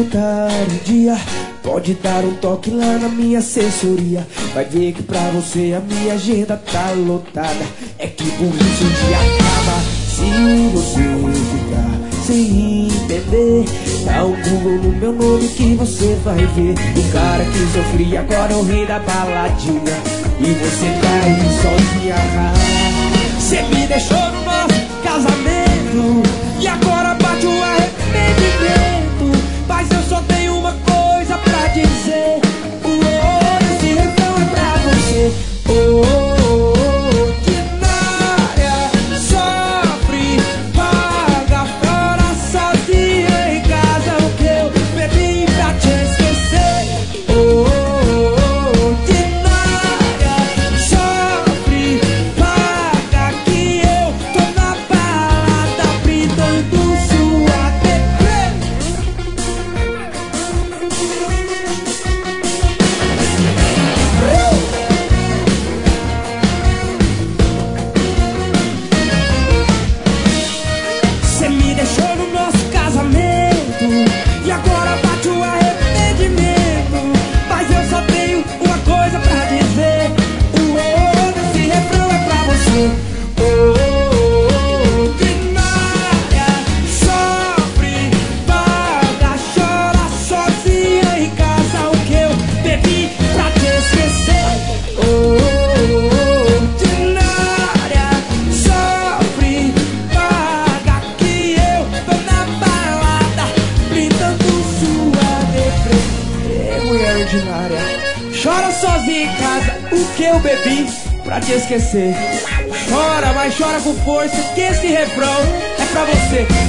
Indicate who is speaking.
Speaker 1: faltar um dia, pode dar um toque lá na minha assessoria. Vai ver que pra você a minha agenda tá lotada. É que por isso um dia acaba. Se você ficar sem entender, dá um Google no meu nome que você vai ver. O cara que sofria agora é o rei da baladinha, e você tá aí sozinha. Cê me deixou no nosso casamento e agora bate o arrependimento. Mas eu só tenho uma coisa pra dizer: esse refrão é pra você. Ordinária, sofre, paga, chora sozinha em casa. O que eu bebi pra te esquecer. Ordinária, sofre, paga, que eu tô na balada brindando sua deprê. Cê me deixou no nosso casamento e agora bate o arrependimento. Mas eu só tenho uma coisa pra dizer: esse refrão é pra você. Ordinária, sofre, paga, chora sozinha em casa. O que eu bebi pra te esquecer. Ordinária, sofre, paga, que eu tô na balada brindando sua deprê. Mulher ordinária, chora sozinha em casa. O que eu bebi pra te esquecer. Chora, mas chora com força, que esse refrão é pra você.